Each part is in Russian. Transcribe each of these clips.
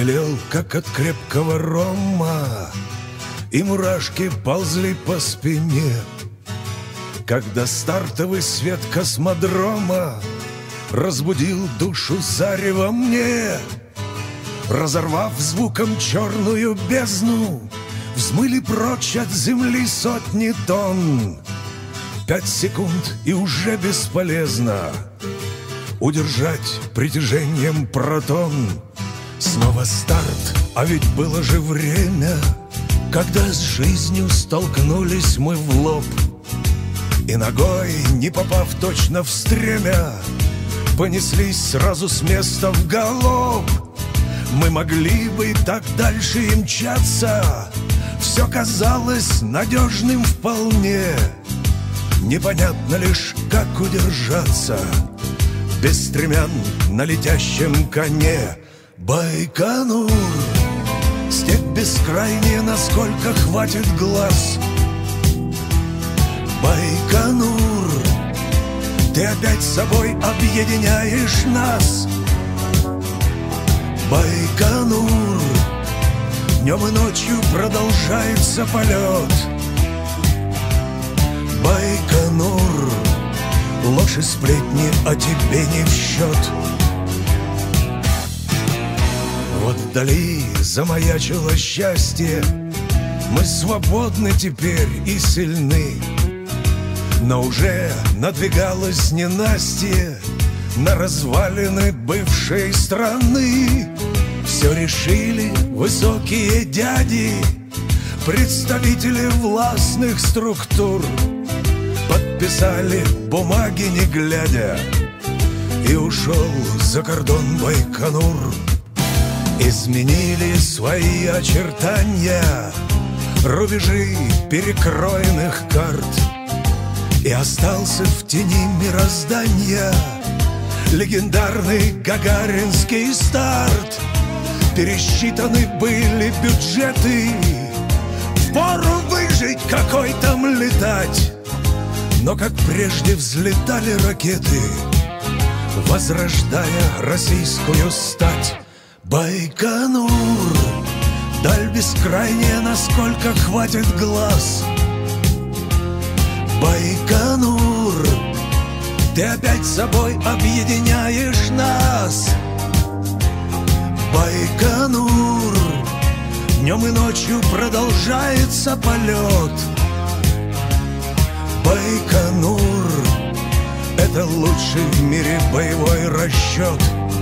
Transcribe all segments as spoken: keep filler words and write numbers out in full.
хмелел, как от крепкого рома, и мурашки ползли по спине, когда стартовый свет космодрома разбудил душу зарево мне. Разорвав звуком черную бездну, взмыли прочь от земли сотни тонн. Пять секунд и уже бесполезно удержать притяжением протон. Снова старт, а ведь было же время, когда с жизнью столкнулись мы в лоб, и ногой, не попав точно в стремя, понеслись сразу с места в галоп. Мы могли бы так дальше и мчаться, все казалось надежным вполне. Непонятно лишь, как удержаться без стремян на летящем коне. Байконур, степь бескрайняя, насколько хватит глаз. Байконур, ты опять с собой объединяешь нас. Байконур, днем и ночью продолжается полет. Байконур, ложь и сплетни о тебе не в счет. Вот вдали замаячило счастье, мы свободны теперь и сильны. Но уже надвигалось ненастье на развалины бывшей страны. Все решили высокие дяди, представители властных структур. Подписали бумаги не глядя, и ушел за кордон Байконур. Изменили свои очертания рубежи перекроенных карт, и остался в тени мироздания легендарный гагаринский старт. Пересчитаны были бюджеты, впору выжить, какой там летать. Но как прежде взлетали ракеты, возрождая российскую стать. Байконур, даль бескрайняя, насколько хватит глаз. Байконур, ты опять с собой объединяешь нас. Байконур, днем и ночью продолжается полет. Байконур, это лучший в мире боевой расчет.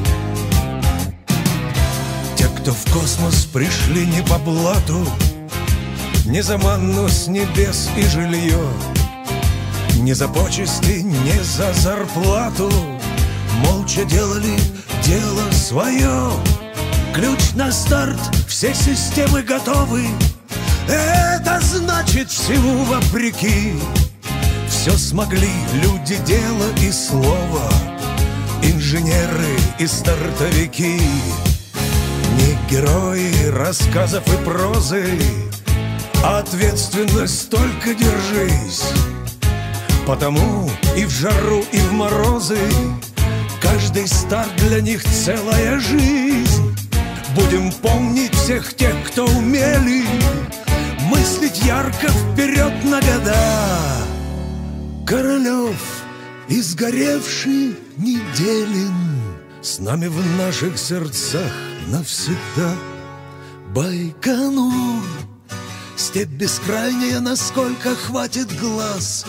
Те, кто в космос пришли не по блату, не за манну с небес и жилье, не за почести, не за зарплату, молча делали дело свое. Ключ на старт, все системы готовы. Это значит всему вопреки. Все смогли люди, дело и слово, инженеры и стартовики. Не герои рассказов и прозы, а ответственность только держись. Потому и в жару, и в морозы каждый старт для них целая жизнь. Будем помнить всех тех, кто умели мыслить ярко вперед на года. Королев, изгоревший, неделен, с нами в наших сердцах навсегда. Байконур, степь бескрайняя, насколько хватит глаз.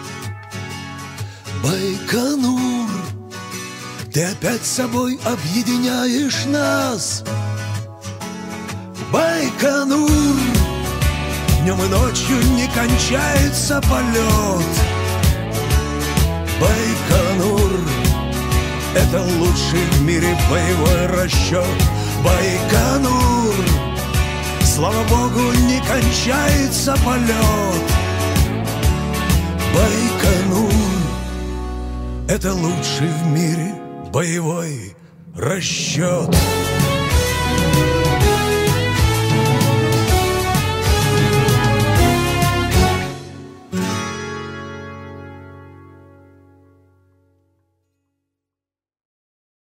Байконур, ты опять с собой объединяешь нас. Байконур, днем и ночью не кончается полет. Байконур, это лучший в мире боевой расчет. Байконур, слава богу, не кончается полет. Байконур, это лучший в мире боевой расчет.